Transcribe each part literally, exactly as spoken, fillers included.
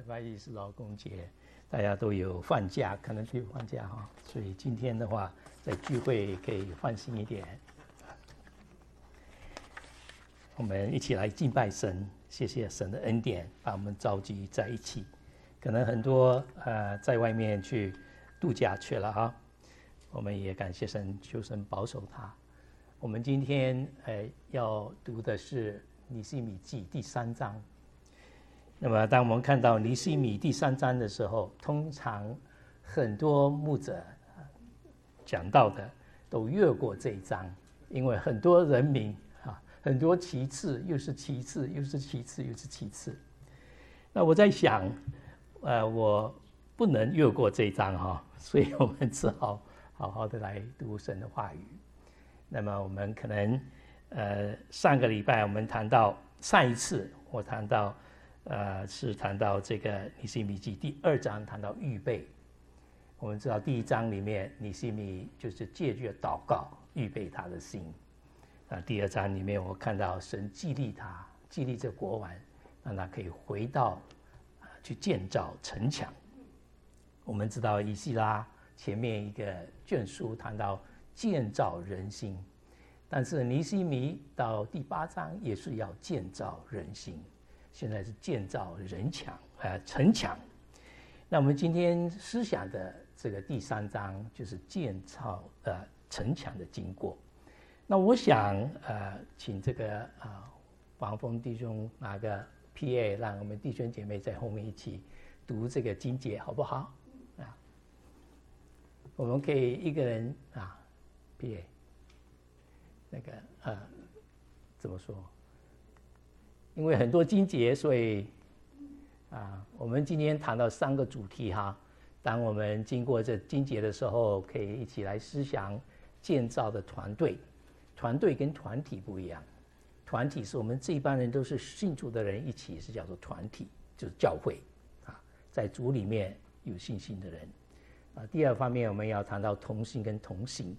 礼拜一是劳工节，大家都有放假，可能都有放假哈，所以今天的话，在聚会可以放心一点。我们一起来敬拜神，谢谢神的恩典，把我们召集在一起。可能很多呃在外面去度假去了哈，我们也感谢神，求神保守他。我们今天呃要读的是尼希米记第三章。那么当我们看到尼希米第三章的时候，通常很多牧者讲到的都越过这一章，因为很多人名啊，很多其次又是其次又是其次又是其次。那我在想，呃，我不能越过这一章哈，所以我们只好好好的来读神的话语。那么我们可能呃上个礼拜我们谈到上一次我谈到呃是谈到这个尼希米记第二章谈到预备。我们知道第一章里面尼希米就是借着祷告预备他的心。啊，第二章里面我看到神激励他，激励这国王，让他可以回到啊去建造城墙。我们知道以西拉前面一个卷书谈到建造人心，但是尼希米到第八章也是要建造人心，现在是建造人墙呃城墙。那我们今天思想的这个第三章就是建造呃城墙的经过。那我想呃请这个啊王峰弟兄拿个 P A， 让我们弟兄姐妹在后面一起读这个经节，好不好？啊，我们可以一个人啊 P A。那个呃，怎么说？因为很多经节，所以啊，我们今天谈到三个主题哈。当我们经过这经节的时候，可以一起来思想建造的团队。团队跟团体不一样，团体是我们这一帮人都是信主的人一起，是叫做团体，就是教会啊，在主里面有信心的人啊。第二方面，我们要谈到同心跟同行。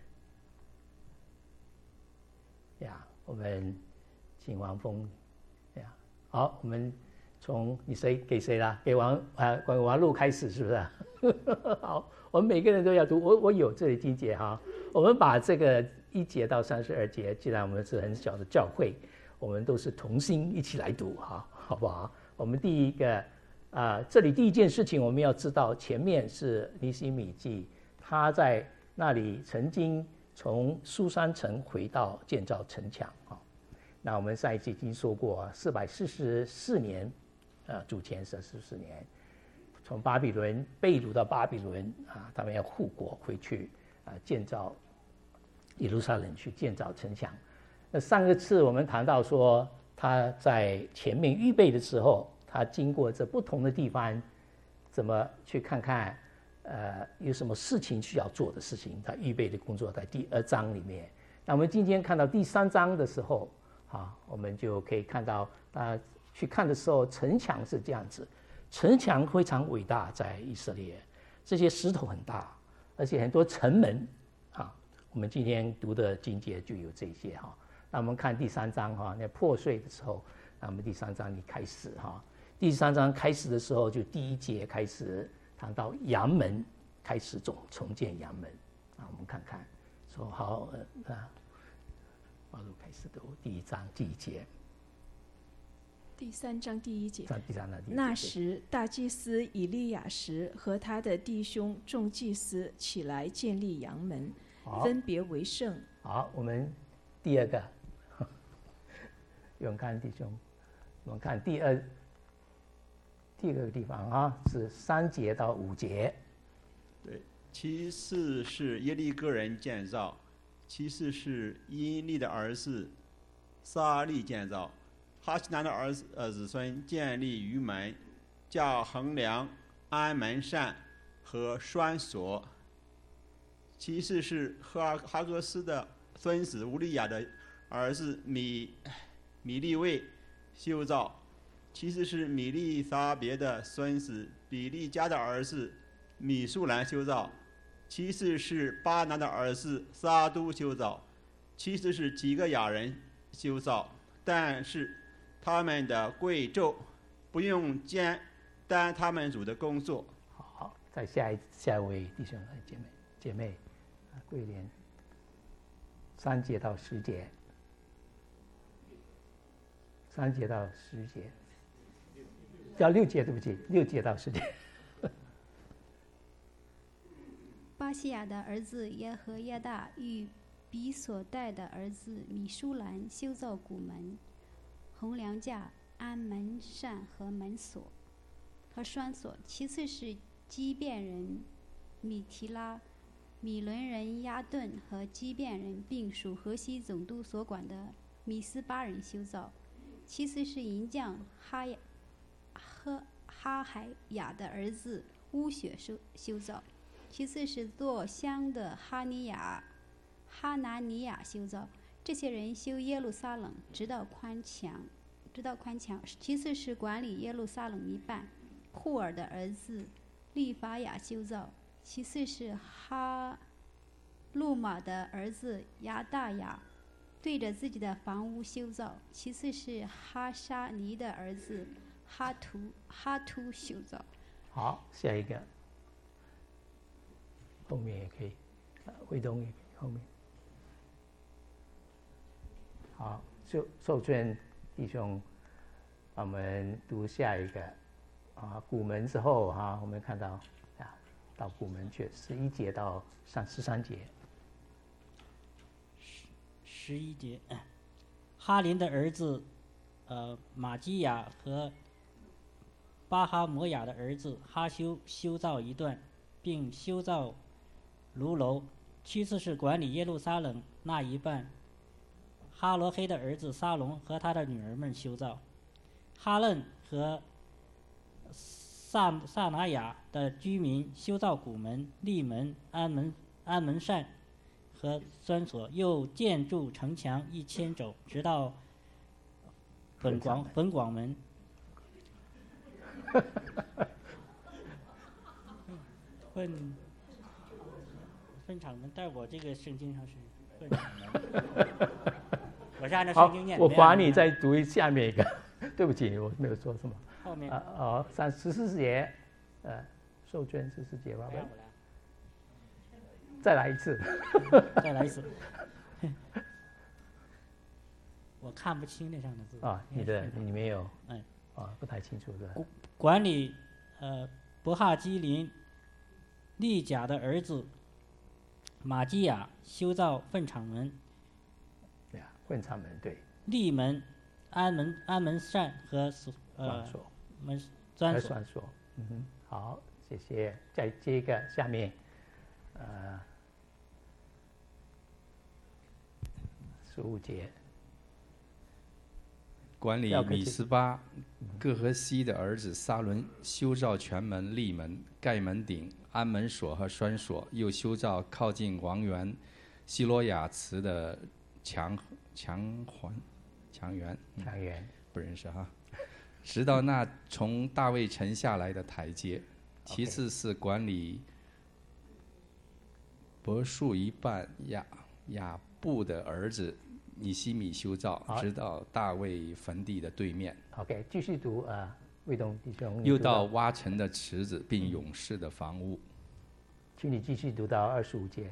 呀，我们请王峰呀，好，我们从你谁给谁啦？给王啊，王路开始是不是？好，我们每个人都要读。我我有这里经节哈，我们把这个一节到三十二节，既然我们是很小的教会，我们都是同心一起来读哈，好不好？我们第一个啊、呃，这里第一件事情我们要知道，前面是尼希米记，他在那里曾经从苏珊城回到建造城墙啊。那我们上一集已经说过，四百四十四年，呃，主前四十四年，从巴比伦被掳到巴比伦啊，他们要护国回去啊，建造耶路撒冷，去建造城墙。那上个次我们谈到说，他在前面预备的时候，他经过这不同的地方，怎么去看看？呃，有什么事情需要做的事情，他预备的工作在第二章里面。那我们今天看到第三章的时候，啊，我们就可以看到，啊，去看的时候，城墙是这样子，城墙非常伟大，在以色列，这些石头很大，而且很多城门，啊，我们今天读的经节就有这些哈。那我们看第三章哈，那破碎的时候，那我们第三章一开始哈，第三章开始的时候就第一节开始。谈到阳门开始重重建阳门啊，我们看看说好呃啊，马路开始读第一章第一节， 第三章第一节。 第三章第一节。 那时，大祭司以利亚实和他的弟兄众祭司起来建立阳门，分别为圣。 好，我们第二个，永康弟兄，我们看第二。第二个地方啊，是三节到五节。 对，其次是耶利哥人建造，其次是因利的儿子撒利建造，哈西南的儿子呃子孙建立鱼门，架横梁、安门扇和栓锁。其次是哈哈格斯的孙子乌利亚的儿子米米利卫修造。其次是米利撒别的孙子比利家的儿子米素兰修造，其次是巴拿的儿子撒都修造，其次是几个亚人修造，但是他们的贵胄不用肩担他们主的工作。 好，再下一下一位弟兄和姐妹姐妹，啊桂莲，三节到十节，三节到十节，叫六节，对不起，六节到十节。 巴西亚的儿子耶和耶大与比所带的儿子米舒兰修造谷门、红梁架、安门扇和门锁和栓锁。其次是基遍人米提拉、米伦人亚顿和基遍人并属河西总督所管的米斯巴人修造。其次是银匠哈亚呵哈海雅的儿子乌雪修修造。其次是做香的哈尼亚、哈拿尼亚修造。这些人修耶路撒冷，直到宽墙，直到宽墙。其次是管理耶路撒冷一半，户尔的儿子利法亚修造。其次是哈路马的儿子亚大雅对着自己的房屋修造。其次是哈沙尼的儿子哈图哈图修造。 好，下一个。后面也可以，卫东也可以后面。好，受受卷弟兄，我们读下一个啊，古门之后哈、啊，我们看到啊，到古门去，十一节到三十三节。 十十一节，哈林的儿子，呃，马基亚和巴哈摩亚的儿子哈修修造一段，并修造炉楼。其次是管理耶路撒冷那一半，哈罗黑的儿子沙龙和他的女儿们修造。哈嫩和萨萨拿雅的居民修造谷门、立门、安门、安门扇和栓锁，又建筑城墙一千肘，直到本广本广门。分分场门，在我这个圣经上是分场门。我是按照圣经念。 好，我罚你再读一下面一个。对不起，我没有说什么。 后面啊哦，三十四节，呃，受卷十四节吧。 不要不来。 再来一次。 再来一次。我看不清那上的字。 啊，你的你没有。 嗯。 啊，不太清楚的。 管理呃伯哈基林利甲的儿子马基亚修造粪场门。 对啊，粪场门对。 立门、安门、安门扇和呃门栓锁。 栓锁。嗯哼，好，谢谢。再接一个，下面，呃，十五节。 管理米斯巴各和西的儿子沙伦修造全门、立门、盖门顶、安门锁和栓锁，又修造靠近王园希罗亚池的墙墙环墙垣。 墙垣不认识哈。直到那从大卫城下来的台阶。其次是管理柏树一半亚亚布的儿子尼西米修造，直到大卫坟地的对面。 OK， 继续读啊，卫东弟兄。 又到挖成的池子，并勇士的房屋。 请你继续读到二十五节。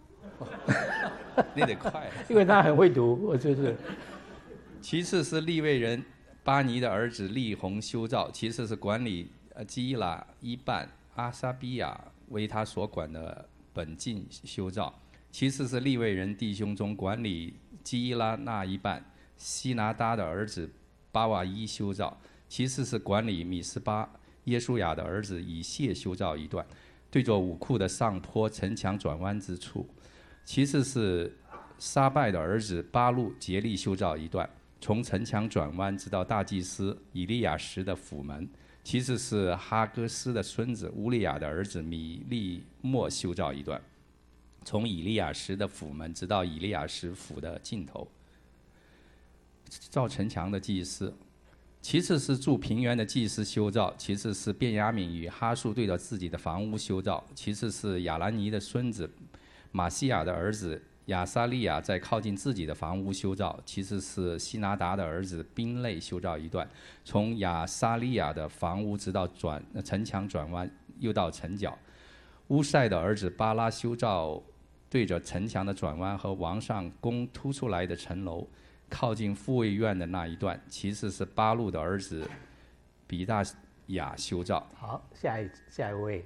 你得快， 因为他很会读，我就是。 其次是利未人巴尼的儿子利宏修造，其次是管理基拉伊半阿撒比亚为他所管的本境修造。其次是利未人弟兄中管理基拉那一半西拿达的儿子巴瓦伊修造。其次是管理米斯巴耶稣雅的儿子以谢修造一段，对着武库的上坡城墙转弯之处。其次是沙拜的儿子巴路竭力修造一段，从城墙转弯直到大祭司以利亚什的府门。其次是哈戈斯的孙子乌利亚的儿子米利莫修造一段，从以利亚什的府门直到以利亚什府的尽头。造城墙的祭司。其次是住平原的祭司修造。其次是便雅悯与哈树对着自己的房屋修造。其次是亚兰尼的孙子马西亚的儿子亚撒利亚在靠近自己的房屋修造，其次是希拿达的儿子宾类修造一段，从亚撒利亚的房屋直到转城墙转弯，又到城角。乌塞的儿子巴拉修造对着城墙的转弯和王上宫突出来的城楼，靠近护卫院的那一段，其次是巴路的儿子比大雅修造。 好，下一下一位。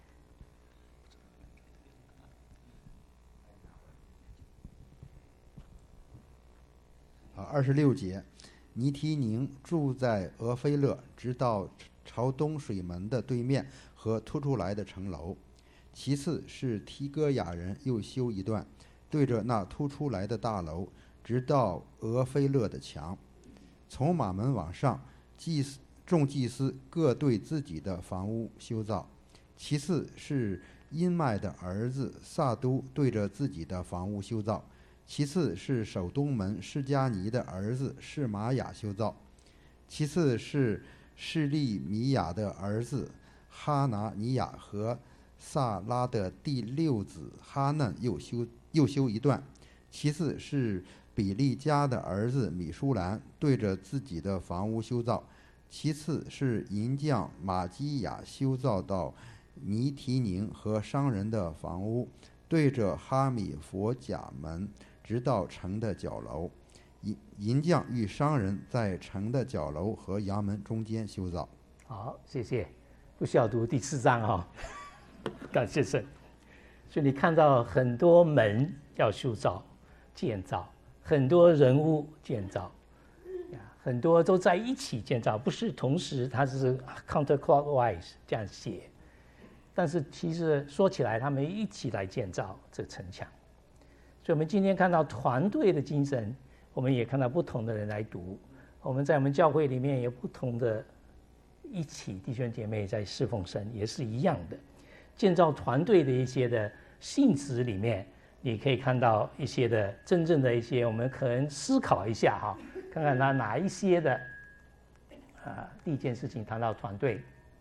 啊，二十六节，尼提宁住在俄菲勒，直到朝东水门的对面和突出来的城楼。其次是提戈雅人又修一段，对着那突出来的大楼，直到俄菲勒的墙。从马门往上，祭司众祭司各对自己的房屋修造。其次是因麦的儿子萨都对着自己的房屋修造。其次是守东门施加尼的儿子示玛雅修造。其次是示利米亚的儿子哈拿尼亚和萨拉的第六子哈嫩又修又修一段。其次是比利家的儿子米舒兰对着自己的房屋修造。其次是银匠马基亚修造到尼提宁和商人的房屋，对着哈米佛甲门，直到城的角楼。银银匠与商人在城的角楼和阳门中间修造。 好，谢谢。不需要读第四章哈、哦，感谢神。所以你看到很多门要修造、建造，很多人物建造，很多都在一起建造，不是同时，它是 counterclockwise 这样写。但是其实说起来，他们一起来建造这城墙。所以我们今天看到团队的精神，我们也看到不同的人来读。我们在我们教会里面有不同的一起弟兄姐妹在侍奉神，也是一样的。建造团队的一些的性质里面，你可以看到一些的真正的一些，我们可能思考一下哈，看看他哪一些的啊，第一件事情谈到团队。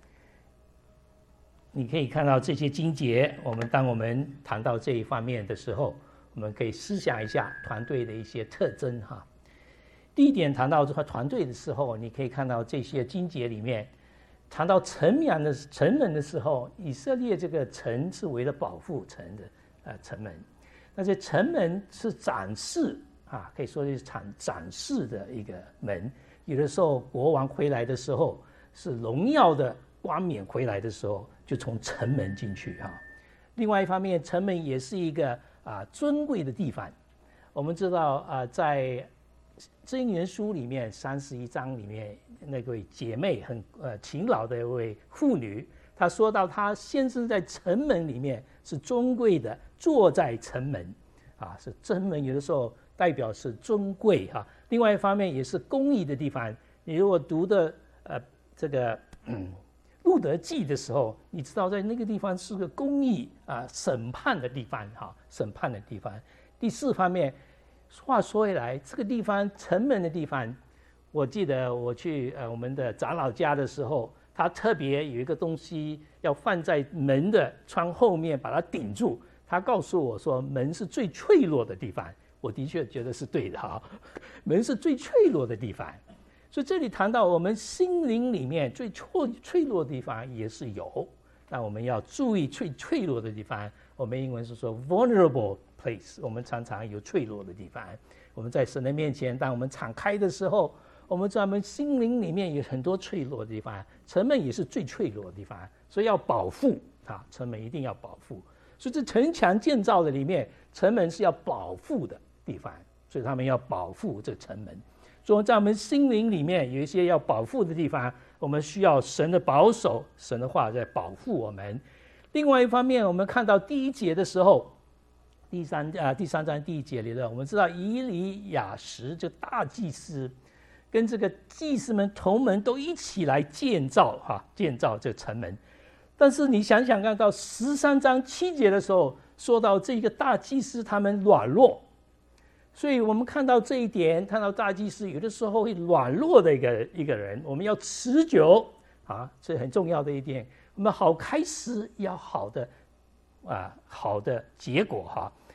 你可以看到这些经节，我们当我们谈到这一方面的时候，我们可以思想一下团队的一些特征哈。第一点，谈到这个团队的时候，你可以看到这些经节里面，谈到城门的城门的时候，以色列这个城是为了保护城的呃城门，那这城门是展示啊，可以说是展展示的一个门。有的时候国王回来的时候，是荣耀的冠冕回来的时候，就从城门进去哈。另外一方面，城门也是一个啊尊贵的地方。我们知道啊，在箴言书里面三十一章里面，那位姐妹很呃勤劳的一位妇女，她说到她先是在城门里面是尊贵的，坐在城门啊，是城门有的时候代表是尊贵哈。另外一方面也是公义的地方。你如果读的呃这个嗯路德记的时候，你知道在那个地方是个公义啊审判的地方哈，审判的地方。第四方面，话说回来，这个地方城门的地方，我记得我去呃我们的长老家的时候，他特别有一个东西要放在门的窗后面，把它顶住。他告诉我说，门是最脆弱的地方。我的确觉得是对的哈，门是最脆弱的地方。所以这里谈到我们心灵里面最脆脆弱的地方也是有，那我们要注意最脆弱的地方。我们英文是说 vulnerable place， 我们常常有脆弱的地方。我们在神的面前，当我们敞开的时候，我们在我们心灵里面有很多脆弱的地方，城门也是最脆弱的地方，所以要保护啊，城门一定要保护。所以这城墙建造的里面，城门是要保护的地方，所以他们要保护这城门。所以在我们心灵里面有一些要保护的地方，我们需要神的保守，神的话在保护我们。另外一方面，我们看到第一节的时候，第三啊第三章第一节里头，我们知道以利亚实这大祭司跟这个祭司们同门都一起来建造哈、啊，建造这城门。但是你想想看到十三章七节的时候，说到这个大祭司他们软弱。所以我们看到这一点，看到大祭司有的时候会软弱的一个一个人，我们要持久啊，这很重要的一点。我们好开始要好的啊好的结果哈。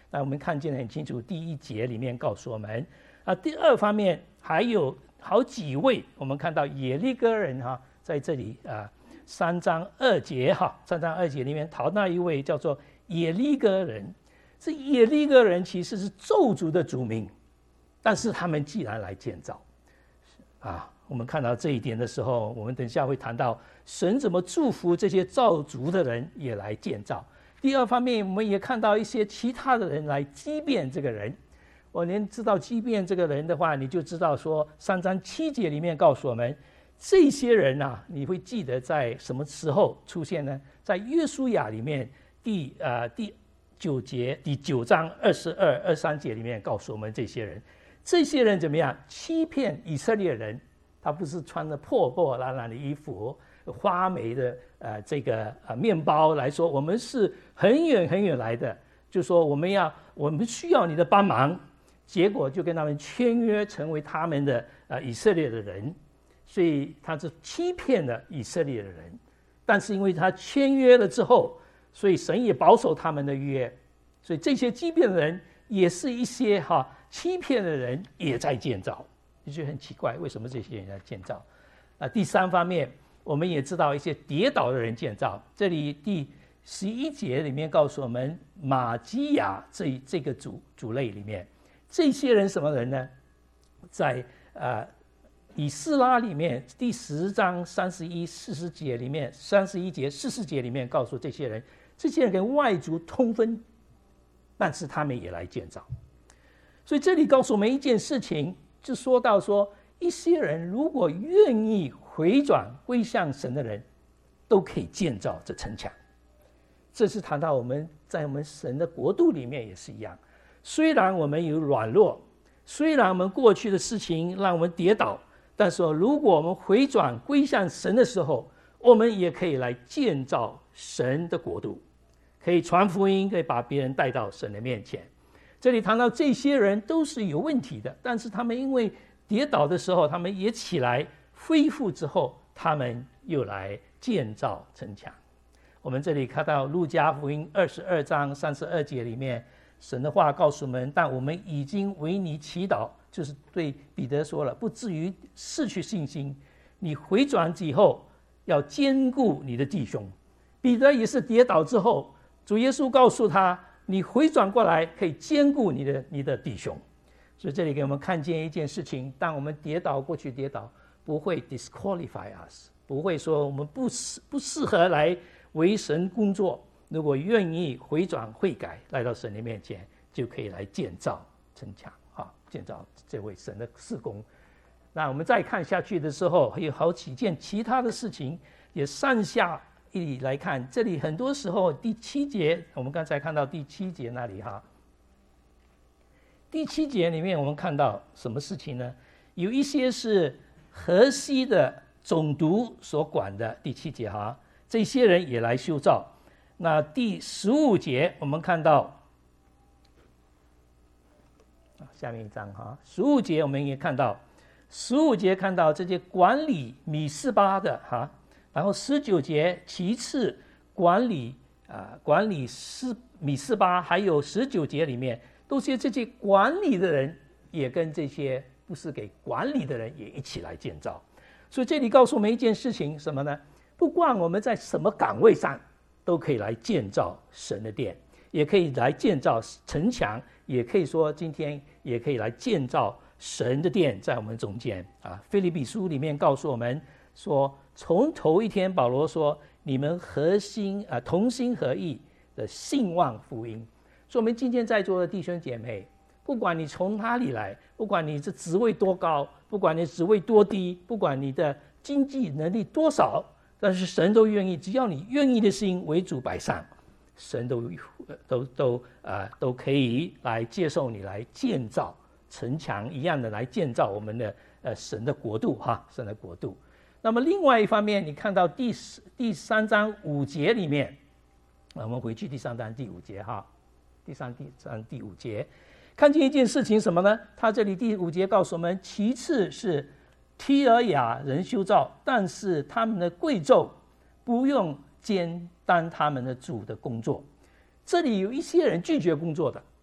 那我们看见得很清楚，第一节里面告诉我们啊，第二方面还有好几位，我们看到耶利哥人哈、啊，在这里啊，三章二节哈，三章二节里面讨那一位叫做耶利哥人，这耶利哥人其实是咒诅的主名，但是他们既然来建造，啊，我们看到这一点的时候，我们等一下会谈到神怎么祝福这些造族的人也来建造。第二方面，我们也看到一些其他的人来激辩这个人。我连知道激辩这个人的话，你就知道说三章七节里面告诉我们，这些人啊，你会记得在什么时候出现呢？在约书亚里面第呃第九节第九章二十二二三节里面告诉我们这些人，这些人怎么样欺骗以色列人？他不是穿着破破烂烂的衣服，花梅的呃这个呃面包来说，我们是很远很远来的，就说我们要我们需要你的帮忙，结果就跟他们签约成为他们的呃以色列的人，所以他是欺骗了以色列的人，但是因为他签约了之后，所以神也保守他们的约，所以这些欺骗的人也是一些哈欺骗的人也在建造。就觉得很奇怪，为什么这些人在建造？啊，第三方面，我们也知道一些跌倒的人建造。这里第十一节里面告诉我们，马基亚这这个族族类里面，这些人什么人呢？在呃以斯拉里面第十章三十一、四十节里面，三十一节、四十节里面告诉这些人，这些人跟外族通婚，但是他们也来建造。所以这里告诉我们一件事情。就说到说，一些人如果愿意回转归向神的人，都可以建造这城墙。这是谈到我们在我们神的国度里面也是一样。虽然我们有软弱，虽然我们过去的事情让我们跌倒，但是如果我们回转归向神的时候，我们也可以来建造神的国度，可以传福音，可以把别人带到神的面前。这里谈到这些人都是有问题的，但是他们因为跌倒的时候，他们也起来恢复之后，他们又来建造城墙。我们这里看到路加福音二十二章三十二节里面，神的话告诉我们，但我们已经为你祈祷，就是对彼得说了，不至于失去信心。你回转以后，要坚固你的弟兄。彼得也是跌倒之后，主耶稣告诉他，你回转过来可以兼顾你的你的弟兄。所以这里给我们看见一件事情，当我们跌倒过去跌倒，不会 disqualify us， 不会说我们不适不适合来为神工作。如果愿意回转悔改，来到神的面前，就可以来建造城墙啊，建造这位神的事工。那我们再看下去的时候，还有好几件其他的事情，也上下一里来看，这里很多时候第七节，我们刚才看到第七节那里哈，第七节里面我们看到什么事情呢？有一些是河西的总督所管的，第七节哈，这些人也来修造。那第十五节我们看到，下面一章哈，十五节我们也看到，十五节看到这些管理米斯巴的哈。然后十九节，其次管理啊、呃、管理斯米斯巴，还有十九节里面，都是这些管理的人也跟这些不是给管理的人也一起来建造。所以这里告诉我们一件事情，什么呢？不管我们在什么岗位上，都可以来建造神的殿，也可以来建造城墙，也可以说今天也可以来建造神的殿在我们中间啊。腓立比书里面告诉我们说，从头一天，保罗说：“你们合心啊、呃，同心合意的信望福音。”所以，我们今天在座的弟兄姐妹，不管你从哪里来，不管你这职位多高，不管你职位多低，不管你的经济能力多少，但是神都愿意，只要你愿意的心为主摆上，神都都都啊、呃、都可以来接受你来建造城墙一样的来建造我们的呃神的国度哈，神的国度。那么另外一方面，你看到第第三章五节里面，我们回去第三章第五节哈，第三第三第五节，看见一件事情什么呢？他这里第五节告诉我们，其次是提尔雅人修造，但是他们的贵胄不用兼担他们的主的工作。这里有一些人拒绝工作的，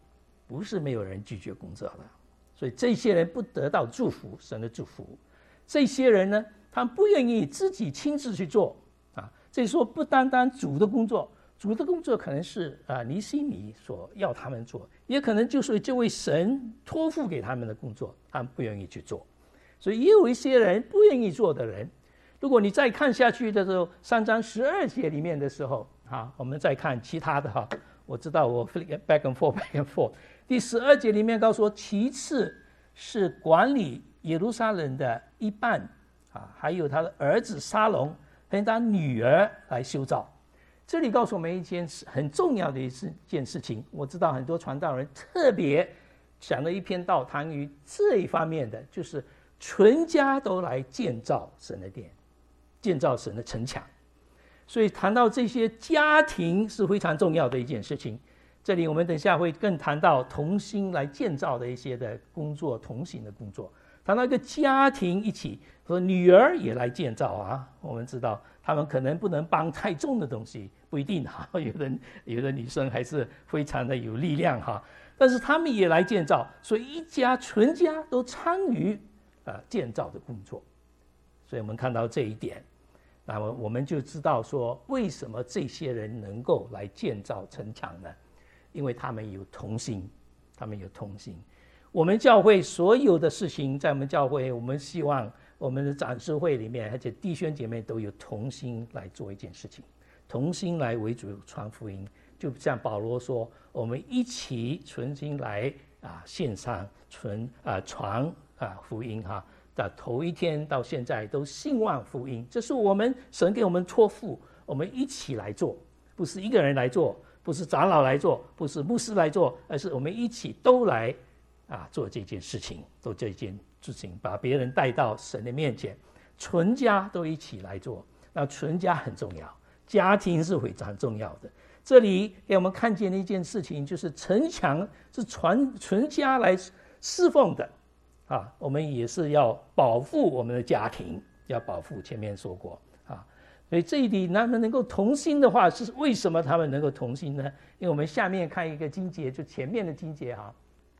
不是没有人拒绝工作的，所以这些人不得到祝福，神的祝福。这些人呢，他们不愿意自己亲自去做啊。这里说不单单主的工作，主的工作可能是啊尼西米所要他们做，也可能就是这位神托付给他们的工作，他们不愿意去做。所以也有一些人不愿意做的人。如果你再看下去的时候，三章十二节里面的时候，啊，我们再看其他的哈。我知道我 back and forth back and forth。第十二节里面告诉我，其次是管理耶路撒冷的一半啊，还有他的儿子沙龙和他女儿来修造。这里告诉我们一件很重要的一件事情。我知道很多传道人特别讲了一篇道谈于这一方面的，就是全家都来建造神的殿，建造神的城墙。所以谈到这些家庭是非常重要的一件事情。这里我们等一下会更谈到同心来建造的一些的工作，同行的工作。谈到一个家庭一起，说女儿也来建造啊。我们知道他们可能不能帮太重的东西，不一定哈。有的有的女生还是非常的有力量哈，但是他们也来建造，所以一家全家都参与啊建造的工作。所以我们看到这一点。那么我们就知道说，为什么这些人能够来建造城墙呢？因为他们有同心，他们有同心。我们教会所有的事情，在我们教会，我们希望我们的展示会里面，而且弟兄姐妹都有同心来做一件事情，同心来为主传福音。就像保罗说，我们一起存心来啊线上传啊传啊福音哈。的头一天到现在都兴旺福音，这是我们神给我们托付，我们一起来做，不是一个人来做，不是长老来做，不是牧师来做，而是我们一起都来啊做这件事情，做这件事情，把别人带到神的面前，全家都一起来做。那全家很重要，家庭是非常重要的。这里给我们看见的一件事情，就是城墙是全全家来侍奉的。啊，我们也是要保护我们的家庭，要保护。前面说过啊，所以这里他们能够同心的话，是为什么他们能够同心呢？因为我们下面看一个经节，就前面的经节哈，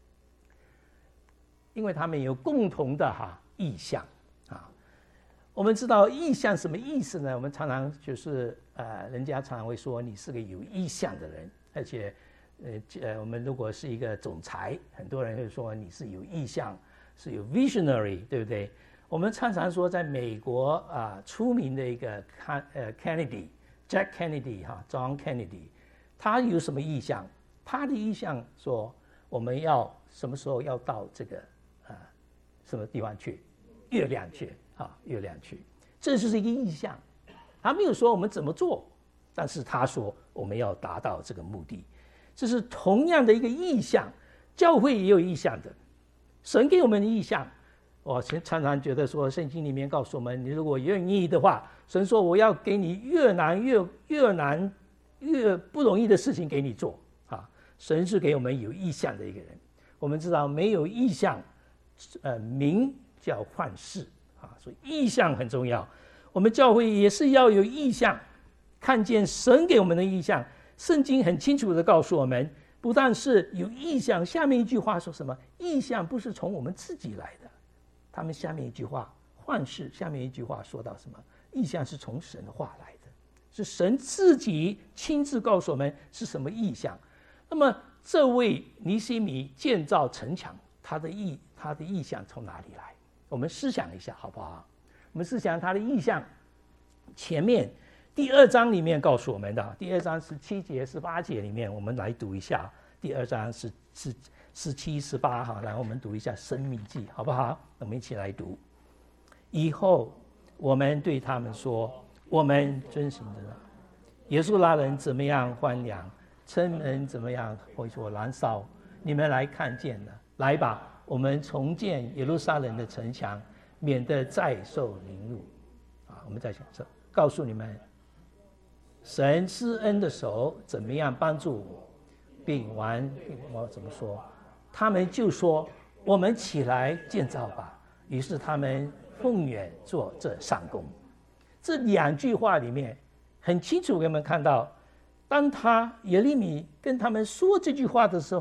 因为他们有共同的哈意向啊。我们知道意向什么意思呢？我们常常就是呃，人家常常会说你是个有意向的人，而且呃呃，我们如果是一个总裁，很多人会说你是有意向。是有 visionary， 对不对？我们常常说，在美国啊，出名的一个呃 Kennedy，Jack Kennedy 哈 ，John Kennedy， 他有什么意向？他的意向说，我们要什么时候要到这个啊什么地方去？月亮去啊，月亮去，这就是一个意向。他没有说我们怎么做，但是他说我们要达到这个目的，这是同样的一个意向。教会也有意向的。神给我们的意向，我常常觉得说，圣经里面告诉我们，你如果愿意的话，神说我要给你越难越越难越不容易的事情给你做啊。神是给我们有意向的一个人。我们知道没有意向，呃，名叫幻视啊，所以意向很重要。我们教会也是要有意向，看见神给我们的意向。圣经很清楚的告诉我们。不但是有意向，下面一句话说什么？意向不是从我们自己来的。他们下面一句话，幻视下面一句话说到什么？意向是从神的话来的，是神自己亲自告诉我们是什么意向。那么这位尼西米建造城墙，他的意他的意向从哪里来？我们思想一下好不好？我们思想他的意向，前面。第二章里面告诉我们的，第二章十七节、十八节里面，我们来读一下。第二章是十十七、十八哈，然后我们读一下《申命记》，好不好？我们一起来读。以后我们对他们说：“我们遵行的耶稣拉人怎么样欢凉，城门怎么样会所燃烧，你们来看见了，来吧，我们重建耶路撒冷的城墙，免得再受凌辱。”啊，我们再讲这，告诉你们。神施恩的手怎么样帮助我，并完我怎么说？他们就说：“我们起来建造吧。”于是他们奉愿做这上工。这两句话里面很清楚给我们看到，当他耶利米跟他们说这句话的时候，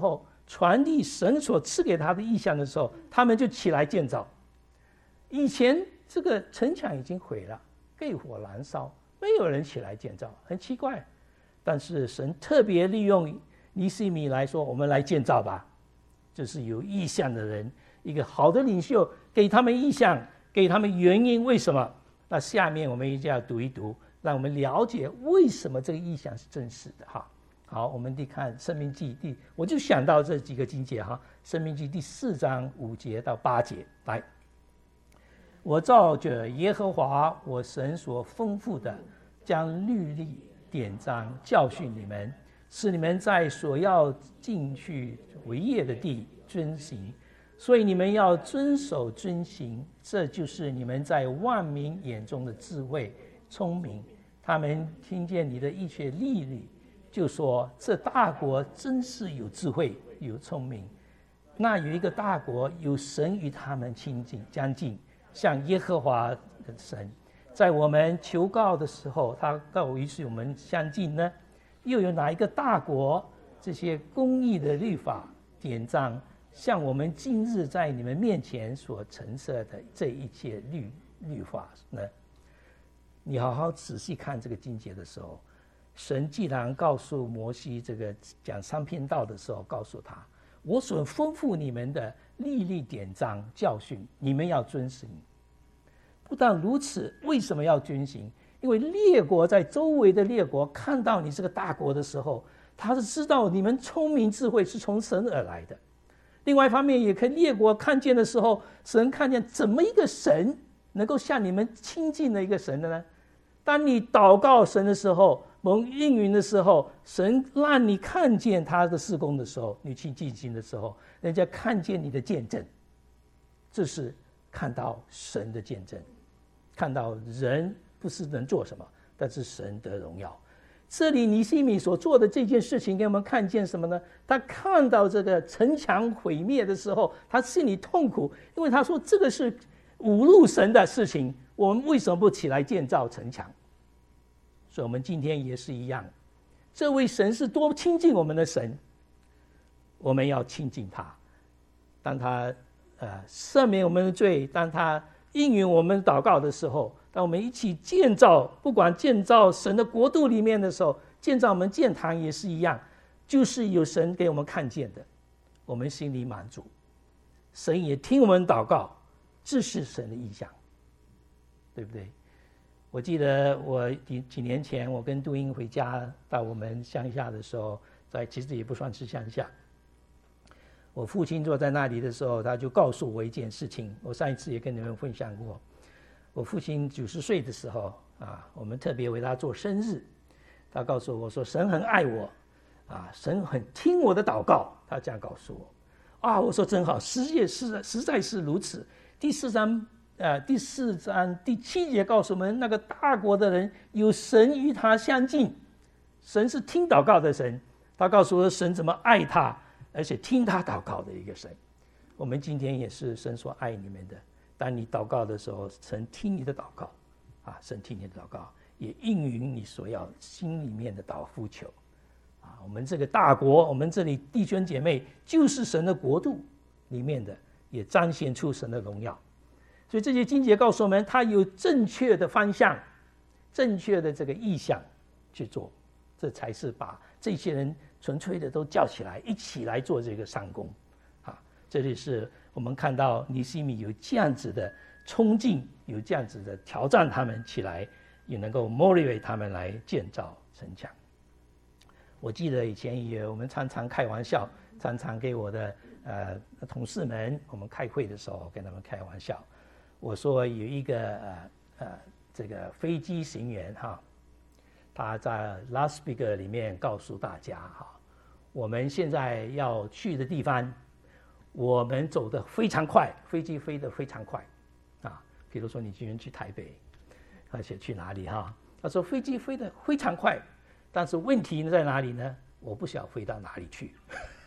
传递神所赐给他的意象的时候，他们就起来建造。以前这个城墙已经毁了，篝火燃烧，没有人起来建造，很奇怪。但是神特别利用尼希米来说，我们来建造吧。就是有意象的人，一个好的领袖，给他们意象，给他们原因，为什么？那下面我们一定要读一读，让我们了解为什么这个意象是真实的哈。好，我们得看《申命记》第，我就想到这几个经节哈，《申命记》第四章五节到八节，来，我照着耶和华我神所吩咐的，将律例典章教训你们，使你们在所要进去为业的地遵行。所以你们要遵守遵行，这就是你们在万民眼中的智慧聪明。他们听见你的一切律例，就说这大国真是有智慧有聪明。那有一个大国，有神与他们亲近将近，像耶和华的神，在我们求告的时候，他告于是我们相近呢？又有哪一个大国，这些公义的律法典章，像我们今日在你们面前所陈设的这一切律律法呢？你好好仔细看这个经节的时候，神既然告诉摩西这个讲三篇道的时候，告诉他，我所吩咐你们的律例典章教训，你们要遵行。不但如此，为什么要遵行？因为列国在周围的列国看到你这个大国的时候，他是知道你们聪明智慧是从神而来的。另外一方面，也可以列国看见的时候，神看见怎么一个神能够向你们亲近的一个神的呢？当你祷告神的时候，蒙应允的时候，神让你看见他的事工的时候，你去进行的时候，人家看见你的见证，这是看到神的见证，看到人不是能做什么，但是神得荣耀。这里尼希米所做的这件事情给我们看见什么呢？他看到这个城墙毁灭的时候，他心里痛苦，因为他说这个是侮辱神的事情，我们为什么不起来建造城墙？所以我们今天也是一样，这位神是多亲近我们的神，我们要亲近他。当他呃赦免我们的罪，当他应允我们祷告的时候，当我们一起建造，不管建造神的国度里面的时候，建造我们建堂也是一样，就是有神给我们看见的，我们心里满足，神也听我们祷告，这是神的意向，对不对？我记得我几几年前，我跟杜英回家到我们乡下的时候，在其实也不算是乡下。我父亲坐在那里的时候，他就告诉我一件事情，我上一次也跟你们分享过。我父亲九十岁的时候啊，我们特别为他做生日，他告诉我说神很爱我，啊，神很听我的祷告，他这样告诉我。啊，我说真好，实也是实在是如此。第四章。呃，第四章第七节告诉我们，那个大国的人有神与他相近，神是听祷告的神。他告诉我神怎么爱他，而且听他祷告的一个神。我们今天也是神所爱你们的。当你祷告的时候，神听你的祷告，啊，神听你的祷告，也应允你所要心里面的祷呼求。啊，我们这个大国，我们这里弟兄姐妹就是神的国度里面的，也彰显出神的荣耀。所以这些经节告诉我们，他有正确的方向，正确的这个意向去做，这才是把这些人纯粹的都叫起来，一起来做这个上工。啊，这里是我们看到尼希米有这样子的冲劲，有这样子的挑战他们起来，也能够 motivate 他们来建造城墙。我记得以前也我们常常开玩笑，常常给我的呃同事们，我们开会的时候跟他们开玩笑。我说有一个呃呃这个飞机行员哈，他在拉斯维加里面告诉大家哈，我们现在要去的地方，我们走得非常快，飞机飞得非常快啊。比如说你今天去台北，而且去哪里哈？他说飞机飞得非常快，但是问题在哪里呢？我不晓得飞到哪里去。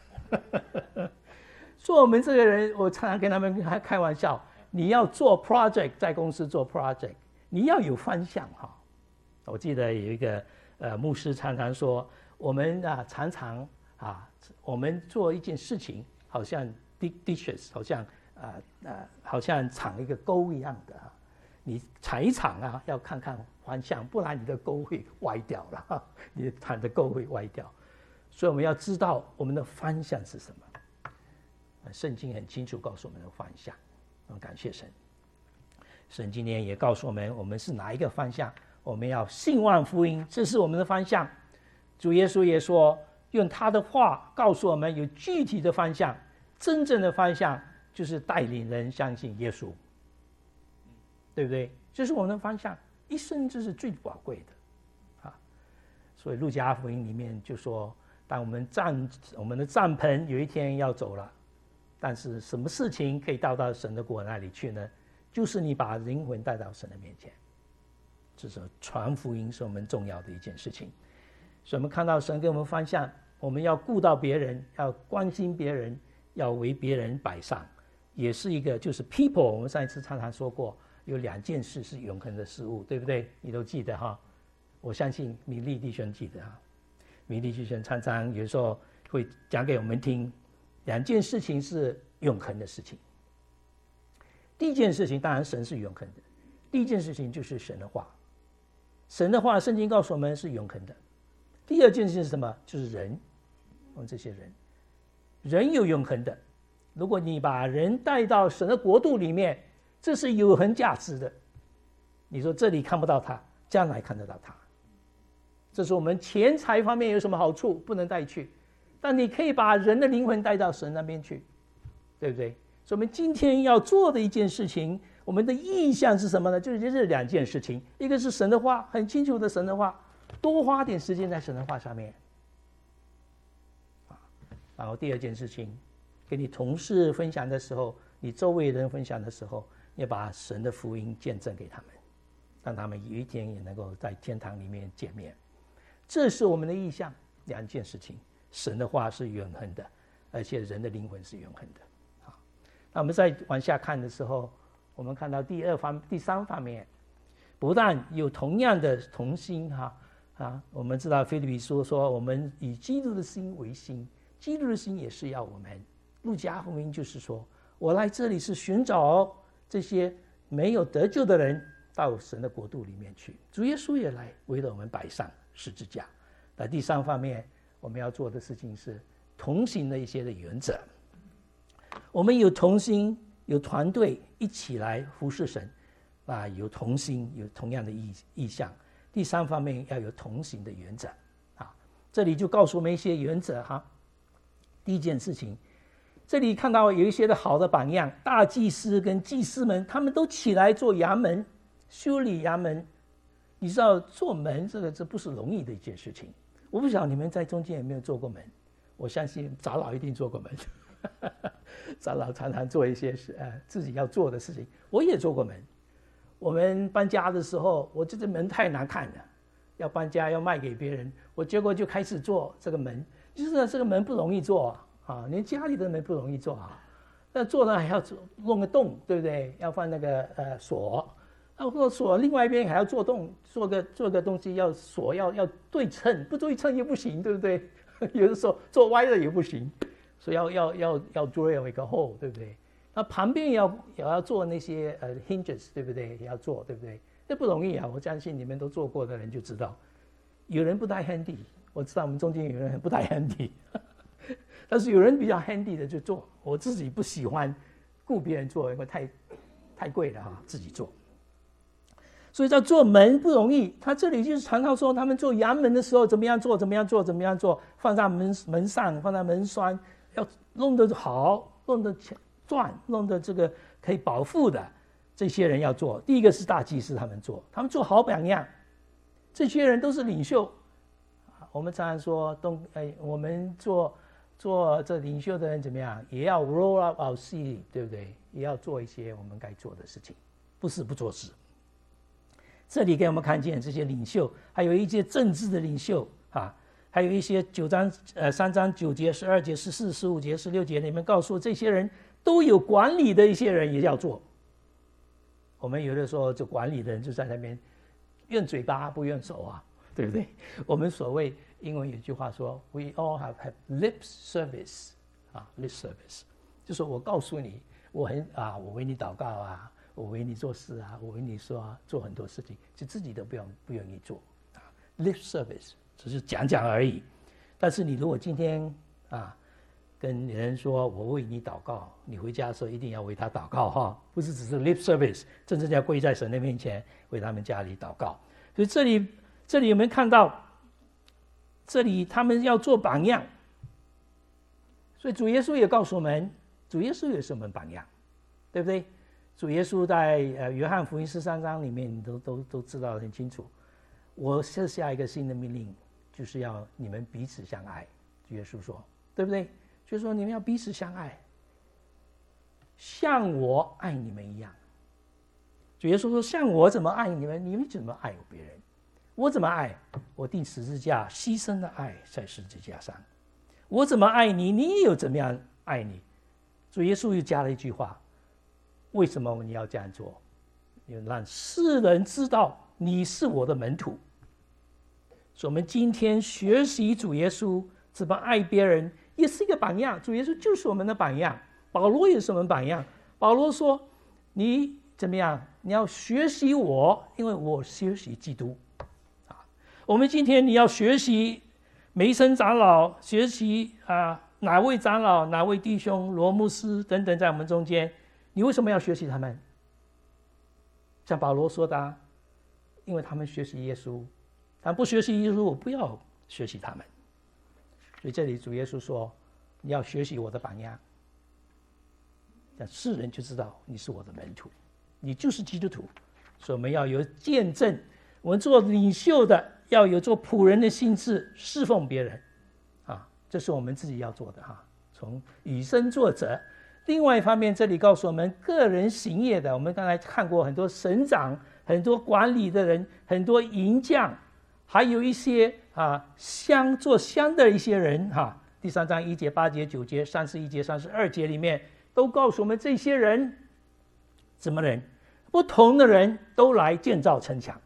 做我们这个人，我常常跟他们开开玩笑。你要做 project， 在公司做 project， 你要有方向哈。我记得有一个呃牧师常常说，我们啊常常啊，我们做一件事情，好像 dishes， 好像啊呃，好像敞一个钩一样的啊。你踩一踩啊，要看看方向，不然你的钩会歪掉了，哈，你踩的钩会歪掉。所以我们要知道我们的方向是什么。圣经很清楚告诉我们的方向，我们感谢神。神今天也告诉我们，我们是哪一个方向，我们要信望福音，这是我们的方向。主耶稣也说，用他的话告诉我们有具体的方向，真正的方向就是带领人相信耶稣，对不对？这是我们的方向，一生这是最宝贵的啊。所以路加福音里面就说，当我们帐我们的帐篷有一天要走了，但是什么事情可以到到神的国那里去呢？就是你把灵魂带到神的面前。这是传福音是我们重要的一件事情。所以我们看到神给我们方向，我们要顾到别人，要关心别人，要为别人摆上，也是一个就是 people。 我们上一次常常说过，有两件事是永恒的事物，对不对？你都记得哈？我相信米利弟兄记得哈。米利弟兄常常有时候会讲给我们听，两件事情是永恒的事情。第一件事情，当然神是永恒的。第一件事情就是神的话，神的话，圣经告诉我们是永恒的。第二件事情是什么？就是人，我们这些人，人有永恒的。如果你把人带到神的国度里面，这是永恒价值的。你说这里看不到他，将来看得到他。这是我们钱财方面有什么好处？不能带去，但你可以把人的灵魂带到神那边去，对不对？所以我们今天要做的一件事情，我们的意向是什么呢？就是这两件事情，一个是神的话，很清楚的神的话，多花点时间在神的话上面。然后第二件事情，跟你同事分享的时候，你周围人分享的时候，你要把神的福音见证给他们，让他们有一天也能够在天堂里面见面。这是我们的意向，两件事情，神的话是永恒的，而且人的灵魂是永恒的。好，那我们再往下看的时候，我们看到第二方、第三方面，不但有同样的同心哈啊，我们知道腓立比书说，我们以基督的心为心，基督的心也是要我们。路加福音就是说，我来这里是寻找这些没有得救的人到神的国度里面去。主耶稣也来为了我们摆上十字架。那第三方面，我们要做的事情是同行的一些的原则。我们有同心，有团队一起来服侍神，啊，有同心，有同样的意意向。第三方面要有同行的原则，啊，这里就告诉我们一些原则哈。第一件事情，这里看到有一些的好的榜样，大祭司跟祭司们，他们都起来做衙门，修理衙门。你知道做门这个这不是容易的一件事情。我不晓得你们在中间有没有做过门，我相信长老一定做过门。长老常常做一些事，呃，自己要做的事情。我也做过门。我们搬家的时候，我这个门太难看了，要搬家要卖给别人，我结果就开始做这个门。就是这个门不容易做啊，连家里的门不容易做啊。那做呢还要弄个洞，对不对？要放那个呃锁。然后锁另外一边还要做洞，做个做个东西要锁要要对称，不对称也不行，对不对？有的时候做歪了也不行，所以要要要要 drill 一个 hole， 对不对？那旁边也要也要做那些呃 hinges， 对不对？也要做，对不对？这不容易啊！我相信你们都做过的人就知道，有人不太 handy， 我知道我们中间有人不太 handy， 但是有人比较 handy 的就做。我自己不喜欢雇别人做，因为太太贵了哈，自己做。所以在做门不容易，他这里就是常常说他们做衙门的时候怎么样做，怎么样做，怎么样做，放在门门上，放在门栓，要弄得好，弄得转，弄得这个可以保护的，这些人要做。第一个是大祭司他们做，他们做好榜样，这些人都是领袖。我们常常说东哎，我们做做这领袖的人怎么样，也要 roll up our sleeve， 对不对？也要做一些我们该做的事情，不是不做事。这里给我们看见这些领袖，还有一些政治的领袖啊，还有一些九章呃三章九节、十二节、十四、十五节、十六节里面告诉这些人都有管理的一些人也要做。我们有的时候就管理的人就在那边用嘴巴不用手啊， 对不对？我们所谓英文有句话说 ，We all have had lip service 啊 ，lip service， 就说我告诉你，我很啊，我为你祷告啊，我为你做事啊，我为你说、啊、做很多事情，就自己都不用不愿意做啊 ，lip service 只是讲讲而已。但是你如果今天啊，跟人说我为你祷告，你回家的时候一定要为他祷告哈，不是只是 lip service， 真正要跪在神的面前为他们家里祷告。所以这里这里有没有看到？这里他们要做榜样，所以主耶稣也告诉我们，主耶稣也是我们榜样，对不对？主耶稣在呃约翰福音十三章里面，你都都都知道得很清楚。我设下一个新的命令，就是要你们彼此相爱。主耶稣说，对不对？就是说你们要彼此相爱，像我爱你们一样。主耶稣说，像我怎么爱你们，你们怎么爱别人？我怎么爱？我钉十字架牺牲的爱在十字架上。我怎么爱你，你也有怎么样爱你。主耶稣又加了一句话，为什么你要这样做？要让世人知道你是我的门徒。所以我们今天学习主耶稣怎么爱别人，也是一个榜样。主耶稣就是我们的榜样，保罗也是我们榜样。保罗说，你怎么样？你要学习我，因为我学习基督。我们今天你要学习梅森长老，学习啊哪位长老、哪位弟兄、罗牧师等等，在我们中间，你为什么要学习他们？像保罗说的、啊，因为他们学习耶稣，他们不学习耶稣，我不要学习他们。所以这里主耶稣说，你要学习我的榜样，这样世人就知道你是我的门徒，你就是基督徒。所以我们要有见证，我们做领袖的要有做仆人的心志，侍奉别人，啊，这是我们自己要做的哈。从以身作则。另外一方面，这里告诉我们，个人行业的，我们刚才看过很多省长、很多管理的人、很多银匠，还有一些啊香做香的一些人哈、啊。第三章一节、八节、九节、三十一节、三十二节里面都告诉我们，这些人怎么人，不同的人都来建造城墙。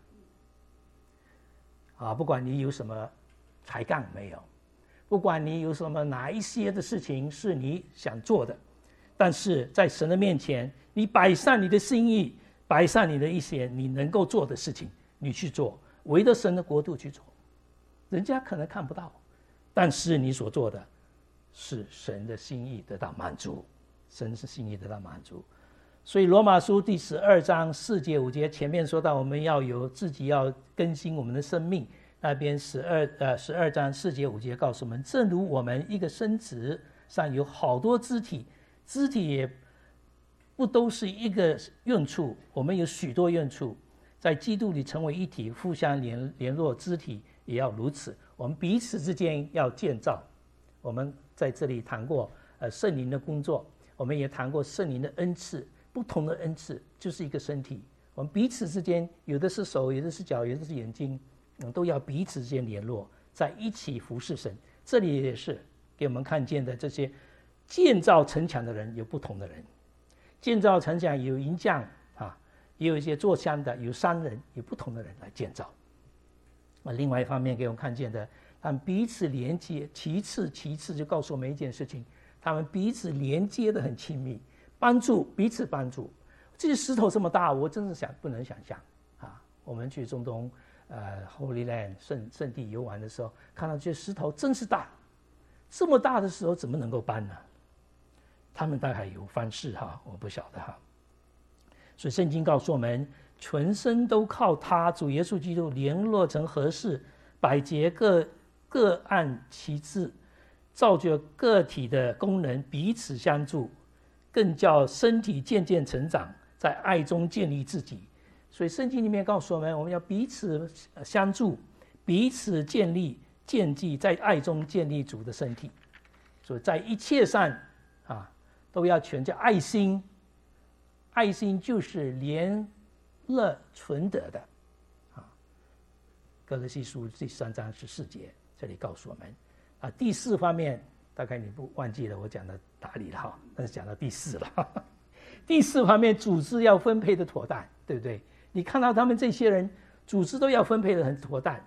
啊，不管你有什么才干没有，不管你有什么哪一些的事情是你想做的，但是在神的面前，你摆上你的心意，摆上你的一些你能够做的事情，你去做，为了神的国度去做。人家可能看不到，但是你所做的是神的心意得到满足，神是心意得到满足。所以罗马书第十二章四节五节前面说到，我们要有自己要更新我们的生命。那边十二呃十二章四节五节告诉我们，正如我们一个身子上有好多肢体，肢体也不都是一个用处，我们有许多用处，在基督里成为一体，互相联联络，肢体也要如此。我们彼此之间要建造。我们在这里谈过呃圣灵的工作，我们也谈过圣灵的恩赐。不同的恩赐就是一个身体，我们彼此之间，有的是手，有的是脚，有的是眼睛，嗯，都要彼此之间联络，在一起服侍神。这里也是给我们看见的，这些建造城墙的人有不同的人，建造城墙有银匠啊，也有一些做香的，有商人，有不同的人来建造。那另外一方面给我们看见的，他们彼此连接，其次其次就告诉我们一件事情，他们彼此连接的很亲密。帮助彼此帮助，这些石头这么大，我真是想不能想象啊！我们去中东呃 Holy Land 圣圣地游玩的时候，看到这些石头真是大，这么大的石头怎么能够搬呢？他们大概有方式哈，我不晓得哈。所以圣经告诉我们，全身都靠他主耶稣基督联络成合适，百节各各按其志，造就个体的功能，彼此相助。更叫身体渐渐成长，在爱中建立自己。所以圣经里面告诉我们，我们要彼此相助，彼此建立建立，在爱中建立主的身体。所以在一切上啊，都要全叫爱心。爱心就是连乐存德的啊。歌罗西书第三章十四节这里告诉我们啊，第四方面。大概你不忘记了我讲的哪里了哈，但是讲到第四了。第四方面，组织要分配的妥当，对不对？你看到他们这些人，组织都要分配的很妥当，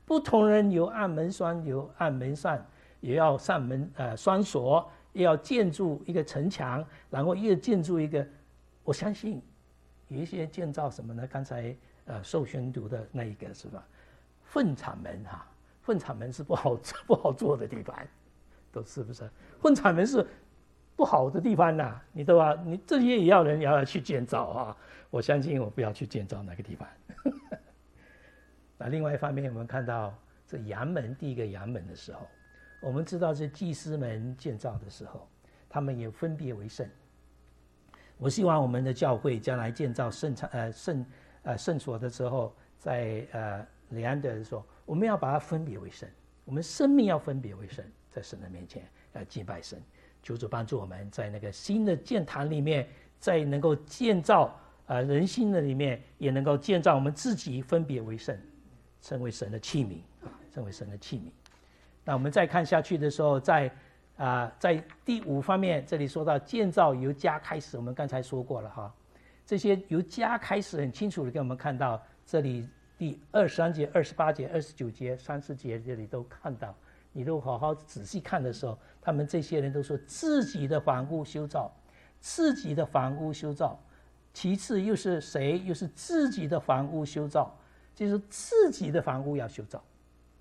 不同人有按门栓，有按门扇，也要上门呃栓锁，也要建筑一个城墙，然后又建筑一个，我相信有一些建造什么呢？刚才呃受宣读的那一个是吧？粪场门哈、啊，粪场门是不好不好做的地方，都是不是？粪场门是不好的地方呐、啊，你都要你这些也要人也要去建造啊。我相信我不要去建造那个地方。那另外一方面，我们看到这阳门第一个阳门的时候，我们知道是祭司们建造的时候，他们也分别为圣。我希望我们的教会将来建造圣场呃圣呃圣所的时候，在呃雷安德的时候，我们要把它分别为圣，我们生命要分别为圣，在神的面前要敬拜神。求主帮助我们在那个新的建堂里面，在能够建造呃人心的里面，也能够建造我们自己分别为圣，成为神的器皿啊，成为神的器皿。那我们再看下去的时候，在啊、呃，在第五方面，这里说到建造由家开始，我们刚才说过了哈，这些由家开始很清楚的给我们看到，这里第二十三节、二十八节、二十九节、三十节这里都看到，你都好好仔细看的时候，他们这些人都说自己的房屋修造，自己的房屋修造，其次又是谁？又是自己的房屋修造，就是自己的房屋要修造。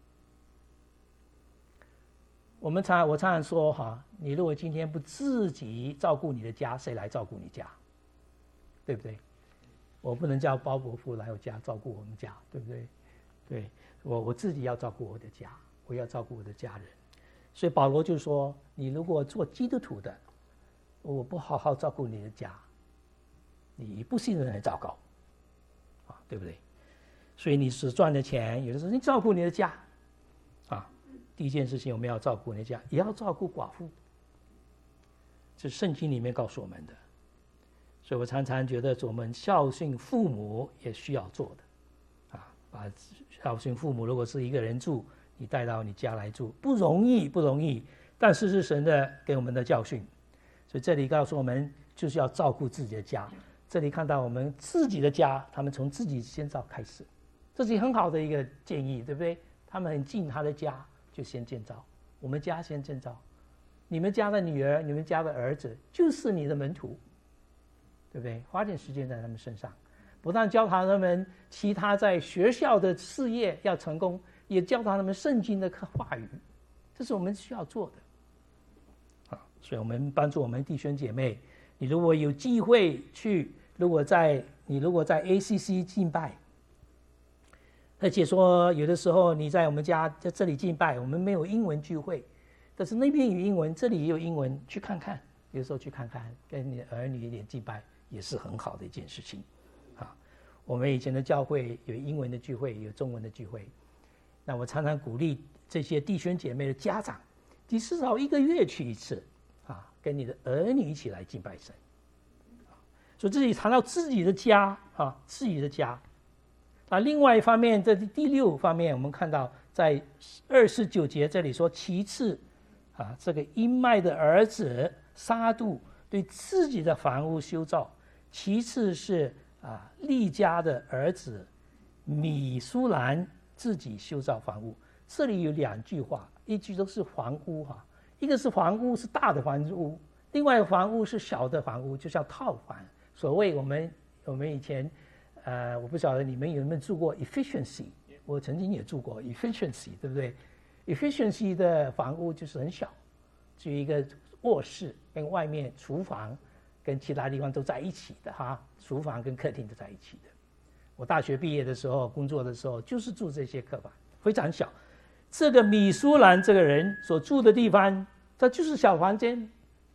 我们常我常常说哈，你如果今天不自己照顾你的家，谁来照顾你家？对不对？我不能叫包伯父来我家照顾我们家，对不对？对，我我自己要照顾我的家，我要照顾我的家人。所以保罗就说，你如果做基督徒的，我不好好照顾你的家，你不信任很糟糕，啊，对不对？所以你只赚的钱，有的时候你照顾你的家，啊。第一件事情，我们要照顾人家，也要照顾寡妇，这是圣经里面告诉我们的。所以我常常觉得，我们孝顺父母也需要做的，啊，把孝顺父母，如果是一个人住，你带到你家来住，不容易，不容易，但是是神的给我们的教训。所以这里告诉我们，就是要照顾自己的家。这里看到我们自己的家，他们从自己先造开始，这是很好的一个建议，对不对？他们很近他的家。就先建造，我们家先建造，你们家的女儿、你们家的儿子就是你的门徒，对不对？花点时间在他们身上，不但教他们其他在学校的事业要成功，也教他们圣经的话语，这是我们需要做的。好，所以我们帮助我们弟兄姐妹，你如果有机会去，如果在你如果在 A C C 敬拜。而且说，有的时候你在我们家在这里敬拜，我们没有英文聚会，但是那边有英文，这里也有英文，去看看，有时候去看看，跟你的儿女一点敬拜，也是很好的一件事情。啊，我们以前的教会有英文的聚会，有中文的聚会，那我常常鼓励这些弟兄姐妹的家长，你至少一个月去一次，啊，跟你的儿女一起来敬拜神。所以这里谈到自己的家，啊，自己的家。那另外一方面，这第六方面，我们看到在二十九节这里说，其次，啊，这个音麦的儿子撒杜对自己的房屋修造；其次是啊利家的儿子米苏兰自己修造房屋。这里有两句话，一句都是房屋哈，一个是房屋是大的房屋，另外房屋是小的房屋，就叫套房。所谓我们我们以前。呃，我不晓得你们有没有住过 efficiency， 我曾经也住过 efficiency， 对不对 ？efficiency 的房屋就是很小，就一个卧室跟外面厨房跟其他地方都在一起的哈，厨房跟客厅都在一起的。我大学毕业的时候，工作的时候就是住这些客房，非常小。这个米苏兰这个人所住的地方，这就是小房间。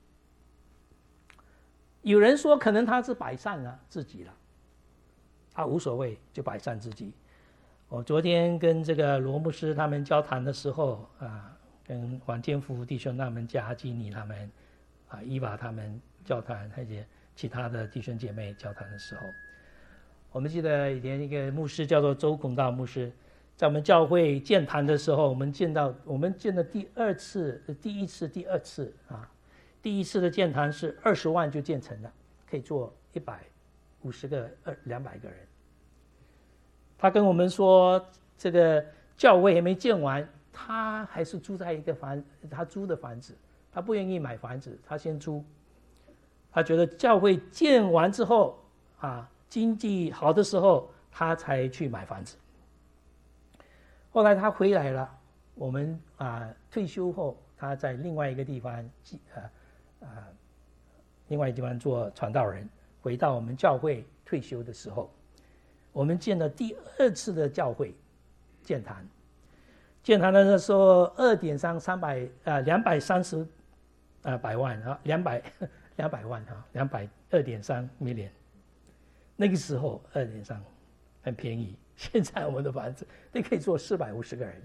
有人说可能他是摆上了自己了。他无所谓，就摆上自己。我昨天跟这个罗牧师他们交谈的时候啊，跟黄建福弟兄他们家基尼他们啊伊娃他们交谈，还有其他的弟兄姐妹交谈的时候，我们记得以前一个牧师叫做周孔道牧师，在我们教会建堂的时候，我们见到我们建的第二次、第一次、第二次啊，第一次的建堂是二十万就建成了，可以坐一百。五十个二两百个人，他跟我们说，这个教会还没建完，他还是住在一个房，他租的房子，他不愿意买房子，他先租。他觉得教会建完之后啊，经济好的时候，他才去买房子。后来他回来了，我们啊退休后，他在另外一个地方，呃呃，另外一个地方做传道人。回到我们教会退休的时候，我们建了第二次的教会建堂。建堂的那时候，二点三三百呃两百三十呃百万啊，两百两百万哈，两百二点三 million。那个时候二点三很便宜，现在我们的房子那可以坐四百五十个人。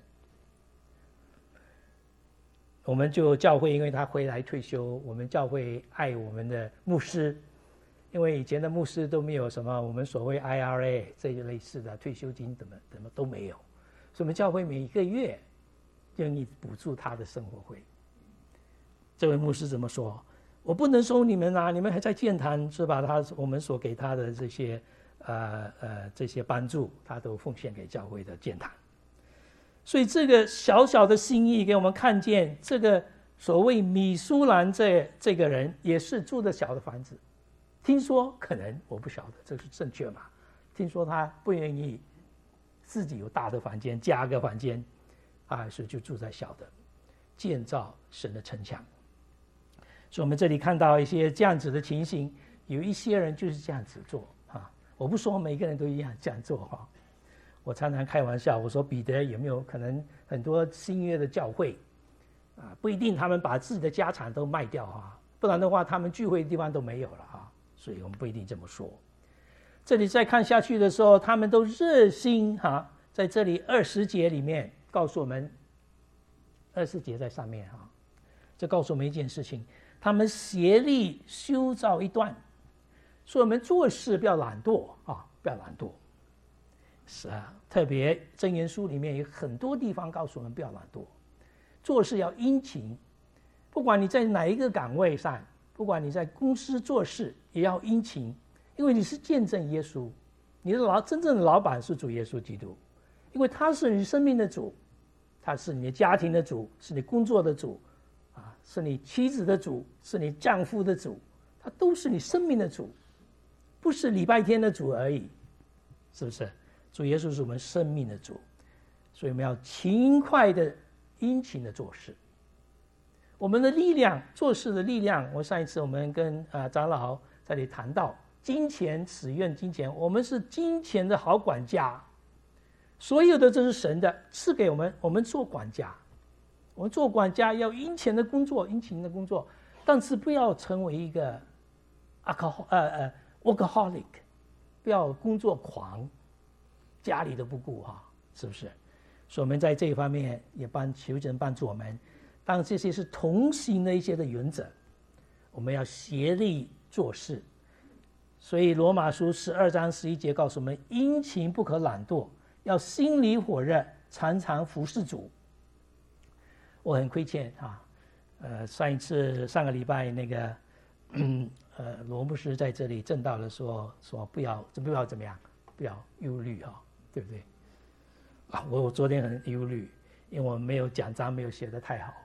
我们就教会，因为他回来退休，我们教会爱我们的牧师。因为以前的牧师都没有什么我们所谓 I R A 这一类似的退休金怎么怎么都没有，所以我们教会每一个月愿意补助他的生活费。这位牧师怎么说？我不能收你们啊，你们还在建堂是吧？他我们所给他的这些呃呃这些帮助，他都奉献给教会的建堂。所以这个小小的心意给我们看见，这个所谓米苏兰这这个人也是住的小的房子。听说可能我不晓得这是正确吗？听说他不愿意自己有大的房间加个房间，啊，所以就住在小的，建造神的城墙。所以我们这里看到一些这样子的情形，有一些人就是这样子做啊。我不说每个人都一样这样做哈。我常常开玩笑，我说彼得有没有可能很多新约的教会啊，不一定他们把自己的家产都卖掉哈，不然的话他们聚会的地方都没有了哈。所以我们不一定这么说。这里再看下去的时候，他们都热心哈、啊，在这里二十节里面告诉我们，二十节在上面哈、啊，这告诉我们一件事情：他们协力修造一段，所以我们做事不要懒惰啊，不要懒惰。是啊，特别箴言书里面有很多地方告诉我们不要懒惰，做事要殷勤，不管你在哪一个岗位上。不管你在公司做事，也要殷勤，因为你是见证耶稣，你的老真正的老板是主耶稣基督，因为他是你生命的主，他是你的家庭的主，是你工作的主，啊，是你妻子的主，是你丈夫的主，他都是你生命的主，不是礼拜天的主而已，是不是？主耶稣是我们生命的主，所以我们要勤快的、殷勤的做事。我们的力量，做事的力量，我上一次我们跟啊、呃、长老在这里谈到，金钱使用金钱，我们是金钱的好管家，所有的这是神的赐给我们，我们做管家，我们做管家要殷勤的工作，殷勤的工作，但是不要成为一个 alcohol 呃呃 workaholic， 不要工作狂，家里都不顾哈，是不是？所以我们在这一方面也帮求神帮助我们。当这些是同行的一些的原则，我们要协力做事。所以罗马书十二章十一节告诉我们：殷勤不可懒惰，要心里火热，常常服侍主。我很亏欠啊，呃，上一次上个礼拜那个，嗯呃，罗牧师在这里正道的时候说不要不要怎么样，不要忧虑哈、啊，对不对？啊，我我昨天很忧虑，因为我没有讲章没有写得太好。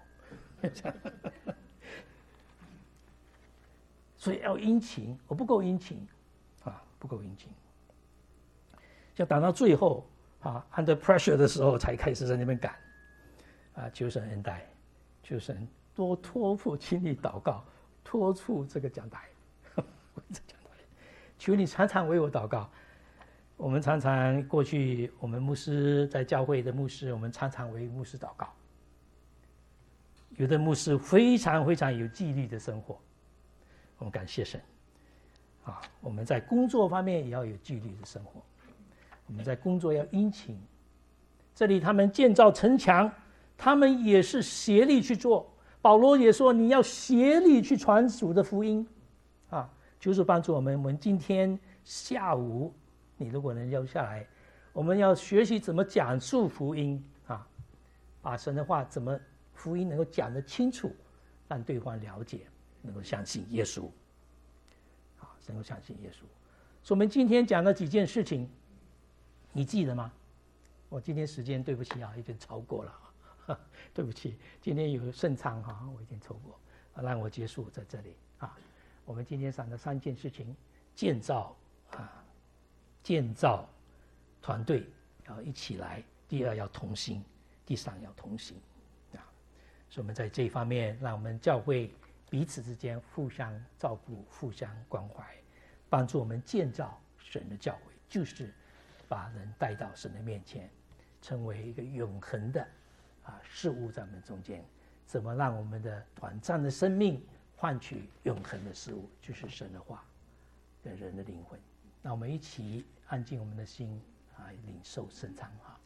所以要殷勤，我不够殷勤啊，不够殷勤。就等到最后啊 ，under pressure 的时候才开始在那边赶啊，求神恩待，求神多托付亲力祷告，托付这个讲台，求你常常为我祷告。我们常常过去，我们牧师在教会的牧师，我们常常为牧师祷告。有的牧师非常非常有纪律的生活，我们感谢神啊！我们在工作方面也要有纪律的生活，我们在工作要殷勤。这里他们建造城墙，他们也是协力去做。保罗也说，你要协力去传主的福音啊！就是帮助我们。我们今天下午，你如果能留下来，我们要学习怎么讲述福音啊，把神的话怎么。福音能够讲得清楚，让对方了解，能够相信耶稣，啊，能够相信耶稣。所以我们今天讲的几件事情，你记得吗？ 我今天时间对不起啊，已经超过了，呵对不起，今天有顺畅哈，我已经超过，让我结束在这里啊。我们今天讲的三件事情：建造啊，建造团队要一起来；第二要同心；第三要同行啊。所以我们在这一方面，让我们教会彼此之间互相照顾、互相关怀，帮助我们建造神的教会，就是把人带到神的面前，成为一个永恒的啊事物在我们中间。怎么让我们的短暂的生命换取永恒的事物，就是神的话跟人的灵魂。那我们一起安静我们的心啊，领受圣餐哈。